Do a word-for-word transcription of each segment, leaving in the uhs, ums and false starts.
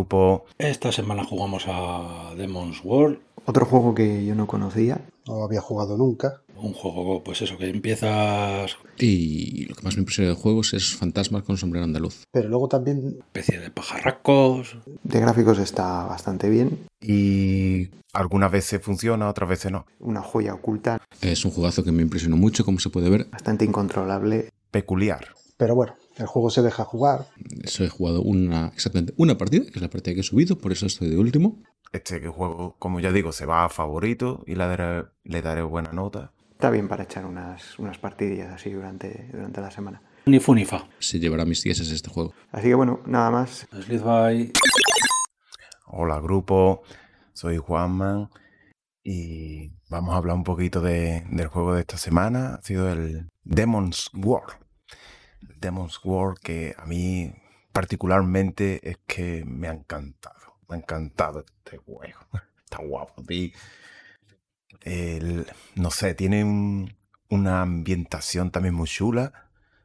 grupo. Esta semana jugamos a Demon's World. Otro juego que yo no conocía. No había jugado nunca. Un juego, pues eso, que empiezas... Y lo que más me impresiona de juegos es fantasmas con sombrero andaluz. Pero luego también... especie de pajarracos. De gráficos está bastante bien. Y algunas veces funciona, otras veces no. Una joya oculta. Es un juegazo que me impresionó mucho, como se puede ver. Bastante incontrolable. Peculiar. Pero bueno, el juego se deja jugar. Eso he jugado una, exactamente una partida, que es la partida que he subido, por eso estoy de último. Este juego, como ya digo, se va a favorito y le daré, le daré buena nota. Está bien para echar unas, unas partidillas así durante, durante la semana. Ni fu ni fa. Se llevará mis días este juego. Así que bueno, nada más. Slide by. Hola grupo, soy Juanman y vamos a hablar un poquito de, del juego de esta semana. Ha sido el Demon's World. Demon's World, que a mí particularmente es que me ha encantado. Me ha encantado este juego. Está guapo, tío. El, no sé, tiene un, una ambientación también muy chula.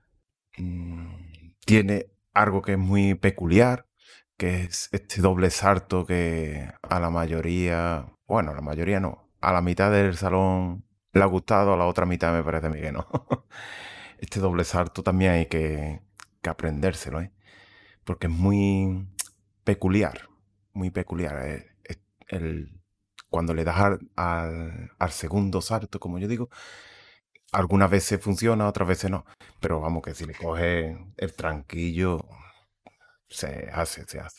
Mm, tiene algo que es muy peculiar, que es este doble salto que a la mayoría, bueno, a la mayoría no, a la mitad del salón le ha gustado, a la otra mitad me parece a mí que no. Este doble salto también hay que, que aprendérselo, ¿eh? Porque es muy peculiar, muy peculiar. Es, es el, cuando le das al, al, al segundo salto, como yo digo, algunas veces funciona, otras veces no. Pero vamos, que si le coges el tranquillo, se hace, se hace.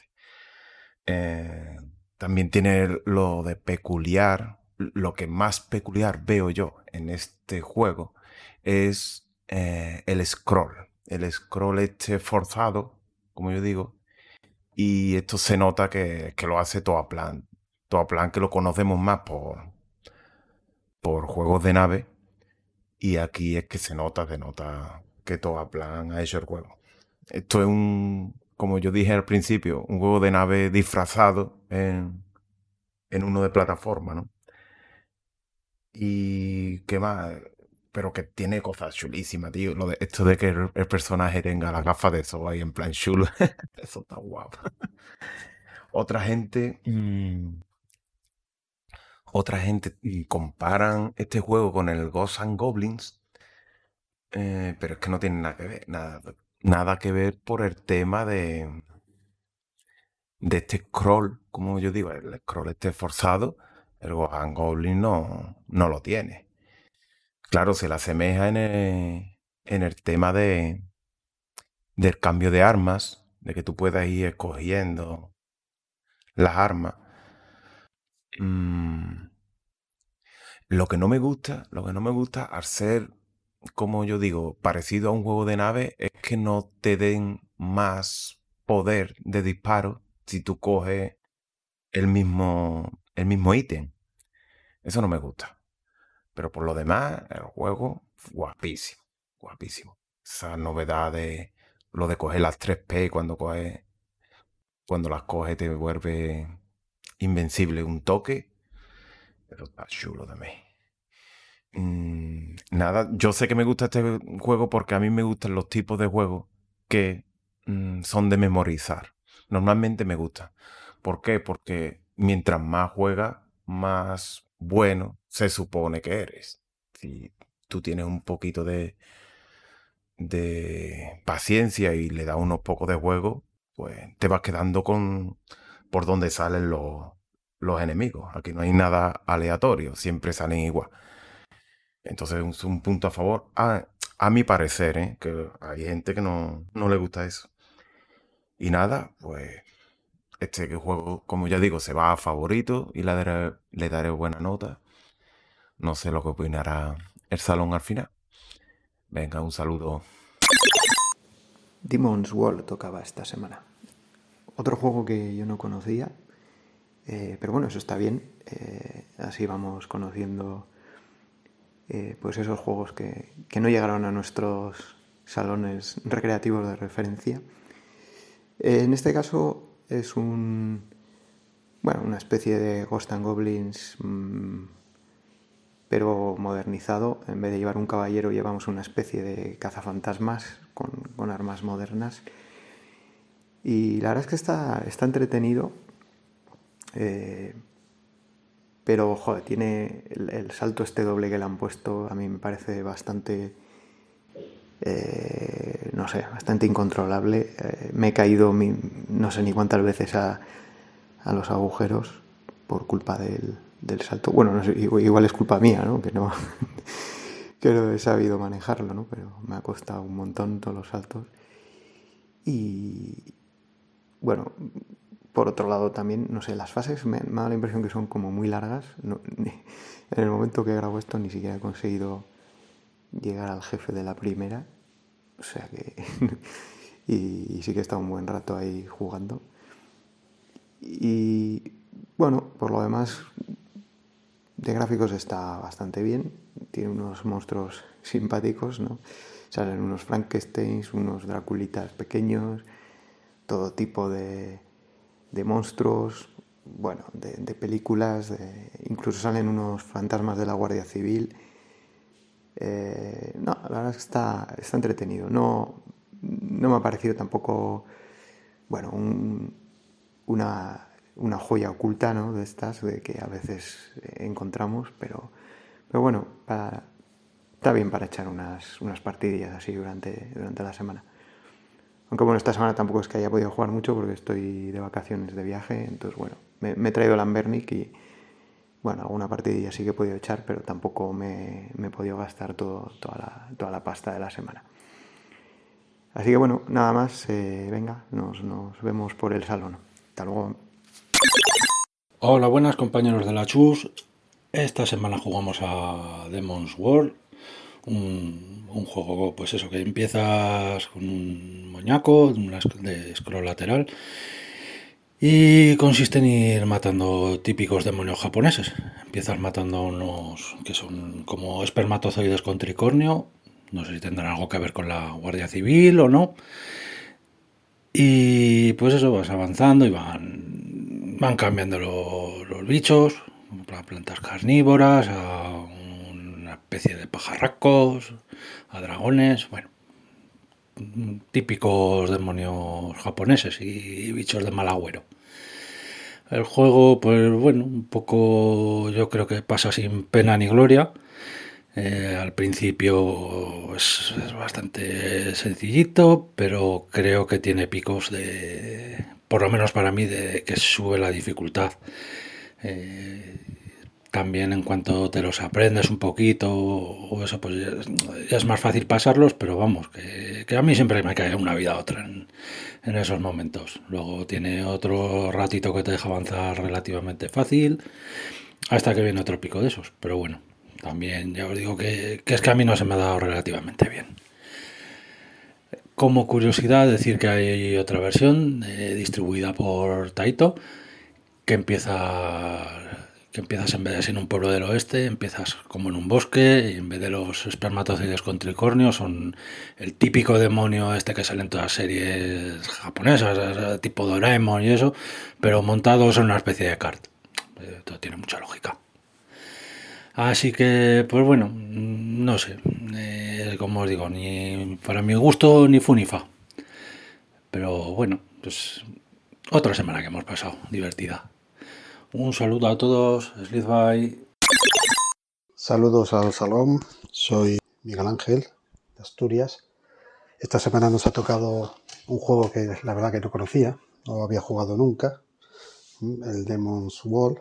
Eh, también tiene lo de peculiar. Lo que más peculiar veo yo en este juego es eh, el scroll. El scroll este forzado, como yo digo. Y esto se nota que, que lo hace Toaplan. Toaplan, que lo conocemos más por, por juegos de nave. Y aquí es que se nota, se nota que Toaplan ha hecho el juego. Esto es un, como yo dije al principio, un juego de nave disfrazado en, en uno de plataforma, ¿no? Y qué más, pero que tiene cosas chulísimas, tío. Lo de, esto de que el, el personaje tenga las gafas de eso ahí en plan chulo. Eso está guapo. Otra gente... Mmm, otra gente comparan este juego con el Ghosts and Goblins, eh, pero es que no tiene nada que ver, nada, nada que ver por el tema de, de este scroll, como yo digo, el scroll este forzado, el Ghosts and Goblins no, no lo tiene. Claro, se le asemeja en el, en el tema de, del cambio de armas, de que tú puedas ir escogiendo las armas. Mm. Lo que no me gusta, lo que no me gusta al ser, como yo digo, parecido a un juego de nave, es que no te den más poder de disparo si tú coges el mismo, el mismo ítem. Eso no me gusta. Pero por lo demás, el juego, guapísimo, guapísimo. Esa novedad de lo de coger las tres P cuando coges, cuando las coges te vuelve invencible un toque. Pero está chulo también. Mm, nada, yo sé que me gusta este juego porque a mí me gustan los tipos de juegos que mm, son de memorizar. Normalmente me gusta. ¿Por qué? Porque mientras más juegas, más bueno se supone que eres. Si tú tienes un poquito de, de paciencia y le das unos pocos de juego, pues te vas quedando con por donde salen los, los enemigos. Aquí no hay nada aleatorio, siempre salen igual. Entonces es un punto a favor, a, a mi parecer, ¿eh? Que hay gente que no, no le gusta eso. Y nada, pues este juego, como ya digo, se va a favorito y le daré, le daré buena nota. No sé lo que opinará el salón al final. Venga, un saludo. Demon's World tocaba esta semana. Otro juego que yo no conocía, eh, pero bueno, eso está bien. Eh, así vamos conociendo eh, pues esos juegos que, que no llegaron a nuestros salones recreativos de referencia. Eh, en este caso es un, bueno, una especie de Ghosts and Goblins, mmm, pero modernizado. En vez de llevar un caballero llevamos una especie de cazafantasmas con, con armas modernas. Y la verdad es que está, está entretenido. Eh, pero, joder, tiene el, el salto este doble que le han puesto, a mí me parece bastante, eh, no sé, bastante incontrolable. Eh, me he caído mi, no sé ni cuántas veces a, a los agujeros por culpa del, del salto. Bueno, no sé, igual es culpa mía, ¿no? Que no, que no he sabido manejarlo, ¿no? Pero me ha costado un montón todos los saltos. Y, bueno, por otro lado también, no sé, las fases me, me ha dado la impresión que son como muy largas. No, ni, en el momento que grabo esto ni siquiera he conseguido llegar al jefe de la primera. O sea que... y, y sí que he estado un buen rato ahí jugando. Y bueno, por lo demás, de gráficos está bastante bien. Tiene unos monstruos simpáticos, ¿no? Salen unos Frankensteins, unos Draculitas pequeños, todo tipo de, de monstruos, bueno, de, de películas, de, incluso salen unos fantasmas de la Guardia Civil. Eh, no, la verdad es que está, está entretenido. No, no me ha parecido tampoco, bueno, un, una, una joya oculta, ¿no? De estas de que a veces encontramos, pero, pero bueno, para, está bien para echar unas, unas partidillas así durante, durante la semana. Aunque bueno, esta semana tampoco es que haya podido jugar mucho porque estoy de vacaciones, de viaje, entonces bueno, me, me he traído el Ambernic y bueno, alguna partidilla sí que he podido echar, pero tampoco me, me he podido gastar todo, toda, la, toda la pasta de la semana. Así que bueno, nada más, eh, venga, nos, nos vemos por el salón. Hasta luego. Hola, buenas compañeros de la Chus. Esta semana jugamos a Demon's World, un, un juego, pues eso, que empiezas con un moñaco una de scroll lateral y consiste en ir matando típicos demonios japoneses. Empiezas matando a unos que son como espermatozoides con tricornio. No sé si tendrán algo que ver con la Guardia Civil o no. Y pues eso, vas avanzando y van, van cambiando lo, los bichos, a plantas carnívoras, a una especie de pajarracos, a dragones, bueno, típicos demonios japoneses y bichos de mal agüero. El juego, pues bueno, un poco yo creo que pasa sin pena ni gloria. Eh, al principio es, es bastante sencillito, pero creo que tiene picos de, por lo menos para mí, de que sube la dificultad. Eh, también en cuanto te los aprendes un poquito o eso, pues ya, ya es más fácil pasarlos, pero vamos, que, que a mí siempre me cae una vida a otra en, en esos momentos. Luego tiene otro ratito que te deja avanzar relativamente fácil, hasta que viene otro pico de esos, pero bueno. También ya os digo que, que es que a mí no se me ha dado relativamente bien. Como curiosidad, decir que hay otra versión eh, distribuida por Taito que empieza que empiezas en vez de ser en un pueblo del oeste, empiezas como en un bosque y en vez de los espermatozoides con tricornio son el típico demonio este que sale en todas las series japonesas, tipo Doraemon y eso, pero montados en una especie de kart. Esto tiene mucha lógica. Así que, pues bueno, no sé, eh, como os digo, ni para mi gusto ni fu ni fa. Pero bueno, pues otra semana que hemos pasado, divertida. Un saludo a todos, Slithby. Saludos al salón, soy Miguel Ángel de Asturias. Esta semana nos ha tocado un juego que la verdad que no conocía, no había jugado nunca, el Demon's World.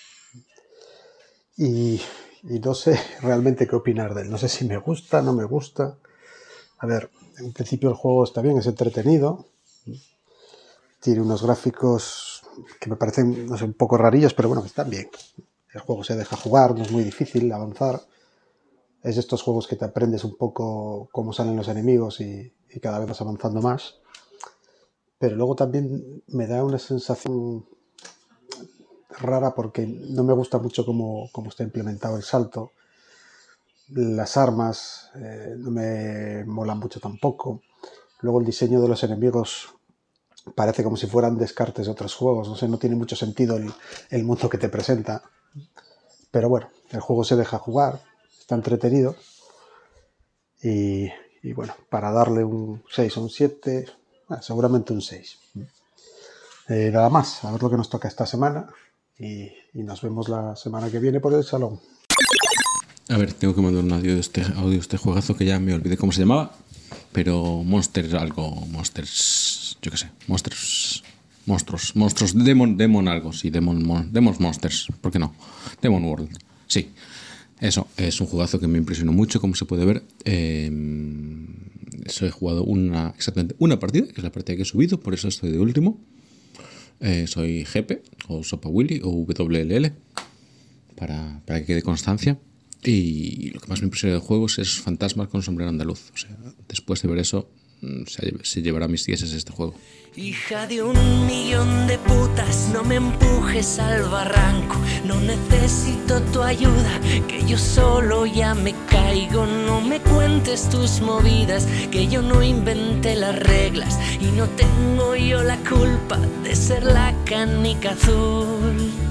Y, y no sé realmente qué opinar de él. No sé si me gusta, no me gusta. A ver, en principio el juego está bien, es entretenido. Tiene unos gráficos que me parecen, no sé, un poco rarillos, pero bueno, están bien. El juego se deja jugar, no es muy difícil avanzar. Es de estos juegos que te aprendes un poco cómo salen los enemigos y, y cada vez vas avanzando más. Pero luego también me da una sensación rara porque no me gusta mucho cómo, cómo está implementado el salto. Las armas eh, no me molan mucho tampoco. Luego el diseño de los enemigos parece como si fueran descartes de otros juegos. No sé, no tiene mucho sentido el, el mundo que te presenta. Pero bueno, el juego se deja jugar, está entretenido. Y, y bueno, para darle un seis o un siete, Ah, seguramente un seis. Eh, nada más, a ver lo que nos toca esta semana y, y nos vemos la semana que viene por el salón. A ver, tengo que mandar un audio de este, audio de este juegazo que ya me olvidé cómo se llamaba, pero Monster algo, Monsters, yo qué sé, Monsters, monstruos, monstruos, Demon, Demon algo, sí, Demon, mon, Demons Monsters, ¿por qué no? Demon World, sí. Eso, es un juegazo que me impresionó mucho, como se puede ver. Eh, eso he jugado una, exactamente una partida, que es la partida que he subido, por eso estoy de último. Eh, soy G P, o Sopa Willy, o W L L, para, para que quede constancia. Y lo que más me impresiona del juego es esos fantasmas con sombrero andaluz. O sea, después de ver eso, se, se llevará mis dieces este juego. Hija de un millón de putas, no me empujes al barranco. No necesito tu ayuda, que yo solo ya me caigo. No me cuentes tus movidas, que yo no inventé las reglas. Y no tengo yo la culpa de ser la canica azul.